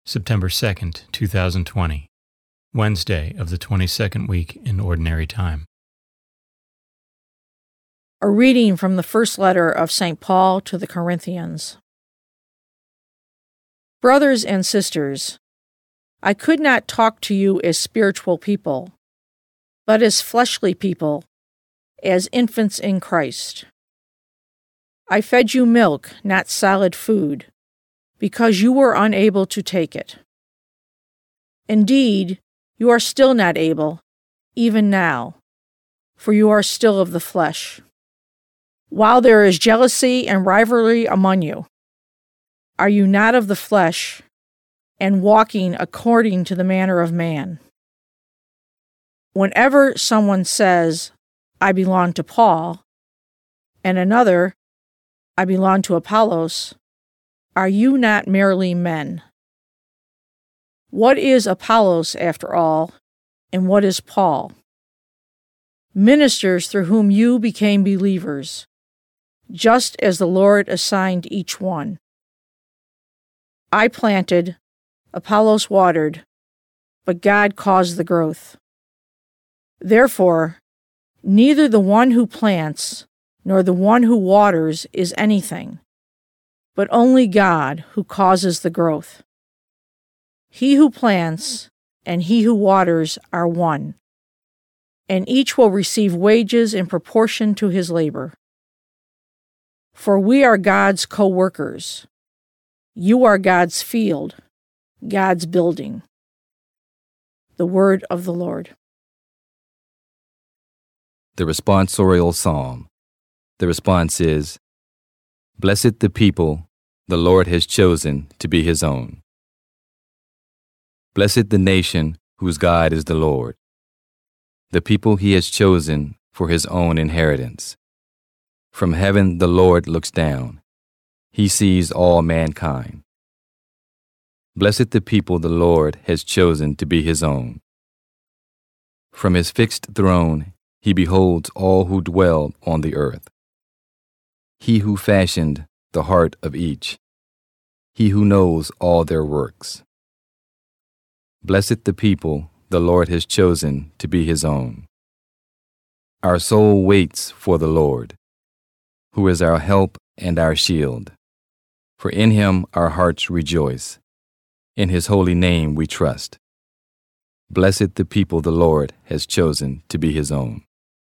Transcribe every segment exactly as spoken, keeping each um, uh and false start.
September second, two thousand twenty, Wednesday of the twenty-second week in Ordinary Time. A reading from the first letter of Saint Paul to the Corinthians. Brothers and sisters, I could not talk to you as spiritual people, but as fleshly people, as infants in Christ. I fed you milk, not solid food, because you were unable to take it. Indeed, you are still not able, even now, for you are still of the flesh. While there is jealousy and rivalry among you, are you not of the flesh and walking according to the manner of man? Whenever someone says, I belong to Paul, and another, I belong to Apollos, are you not merely men? What is Apollos, after all, and what is Paul? Ministers through whom you became believers, just as the Lord assigned each one. I planted, Apollos watered, but God caused the growth. Therefore, neither the one who plants nor the one who waters is anything, but only God who causes the growth. He who plants and he who waters are one, and each will receive wages in proportion to his labor. For we are God's co-workers. You are God's field, God's building. The word of the Lord. The responsorial psalm. The response is, Blessed the people the Lord has chosen to be his own. Blessed the nation whose God is the Lord, the people he has chosen for his own inheritance. From heaven the Lord looks down. He sees all mankind. Blessed the people the Lord has chosen to be his own. From his fixed throne he beholds all who dwell on the earth. He who fashioned the heart of each, he who knows all their works. Blessed the people the Lord has chosen to be his own. Our soul waits for the Lord, who is our help and our shield. For in him our hearts rejoice. In his holy name we trust. Blessed the people the Lord has chosen to be his own.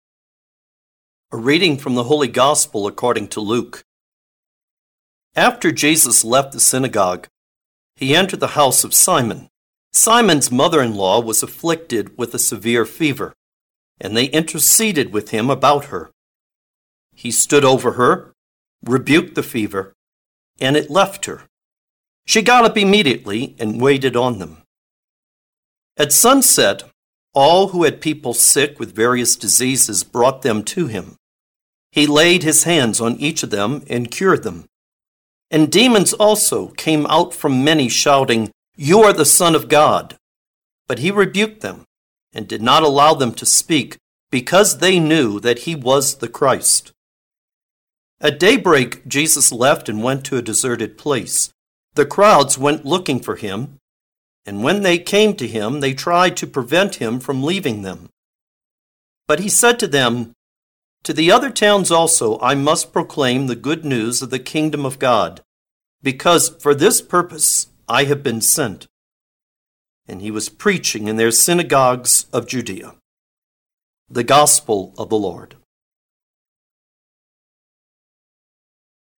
A reading from the Holy Gospel according to Luke. After Jesus left the synagogue, he entered the house of Simon. Simon's mother-in-law was afflicted with a severe fever, and they interceded with him about her. He stood over her, rebuked the fever, and it left her. She got up immediately and waited on them. At sunset, all who had people sick with various diseases brought them to him. He laid his hands on each of them and cured them. And demons also came out from many, shouting, You are the Son of God. But he rebuked them and did not allow them to speak, because they knew that he was the Christ. At daybreak, Jesus left and went to a deserted place. The crowds went looking for him, and when they came to him, they tried to prevent him from leaving them. But he said to them, To the other towns also I must proclaim the good news of the kingdom of God, because for this purpose I have been sent. And he was preaching in their synagogues of Judea. The Gospel of the Lord.